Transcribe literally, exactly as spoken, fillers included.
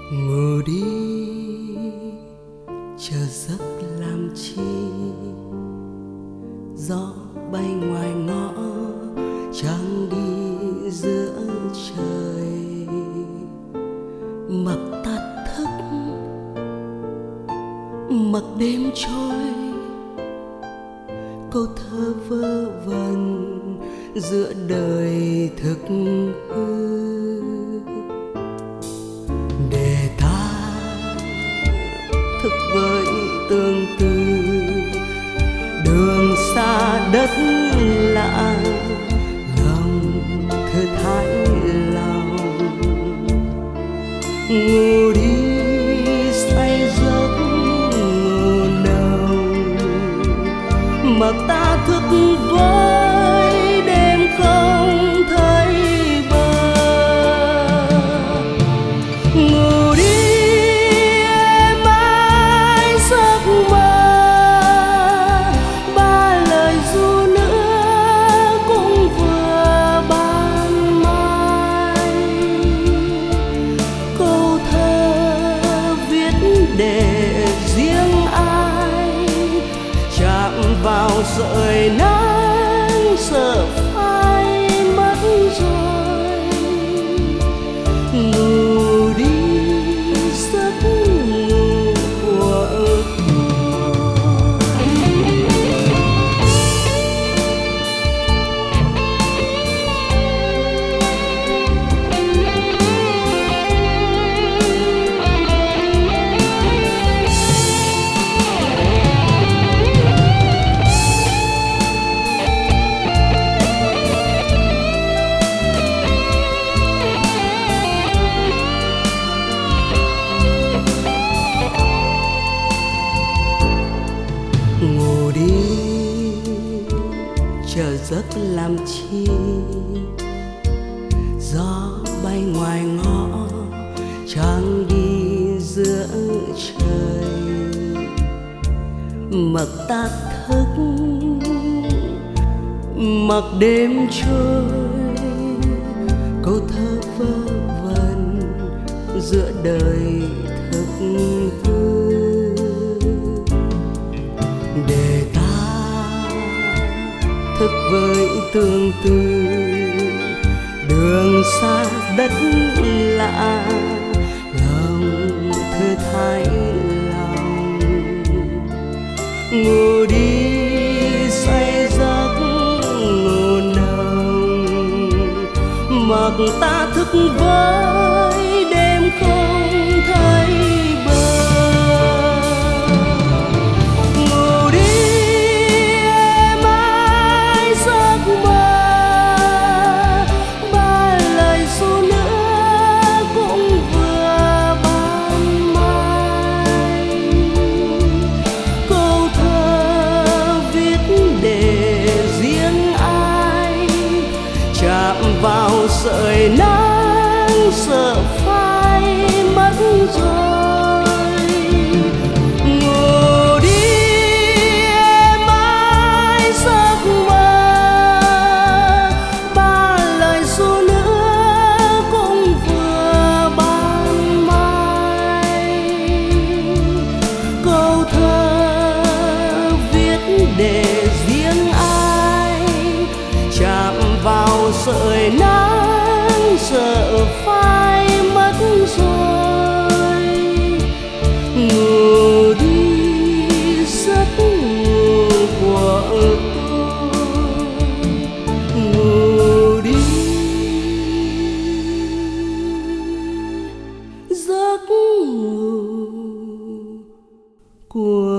Ngủ đi chờ giấc làm chi, gió bay ngoài ngõ trăng đi giữa trời, mặc ta thức mặc đêm trôi, câu thơ vơ vẩn giữa đời thực hư. Để ta thức với tương tư, đường xa đất lạ, lòng thơ thái lòng. Ngủ đi say giấc ngủ nồng, mặc ta thức với đêm không thấy bờ. Ngủ đi em ái giấc mơ, ba lời ru nữa cũng vừa ban mai. Câu thơ viết để riêng ai, chạm vào sợi nắng sợ phai mất rồi. Ngủ đi giấc ngủ của ngủ đi chờ giấc làm chi, gió bay ngoài ngõ trăng đi giữa trời, mặc ta thức mặc đêm trôi, câu thơ vơ vẩn giữa đời thực hư. Để ta thức với tương tư, đường xa đất lạ, lòng thơ thái lòng. Ngủ đi say giấc ngủ nồng, mặc ta thức với đêm không thấy bờ. Ngủ đi em ái giấc mơ, ba lời ru nữa cũng vừa ban mai. Câu thơ viết để riêng ai, chạm vào sợi nắng sợ phai mất rồi. Ngủ đi em ái giấc mơ, ba lời ru nữa cũng vừa ban mai. Câu thơ viết để riêng ai, chạm vào sợi nắng sợ phai mất rồi. Ngủ đi giấc ngủ của tôi, ngủ đi giấc ngủ của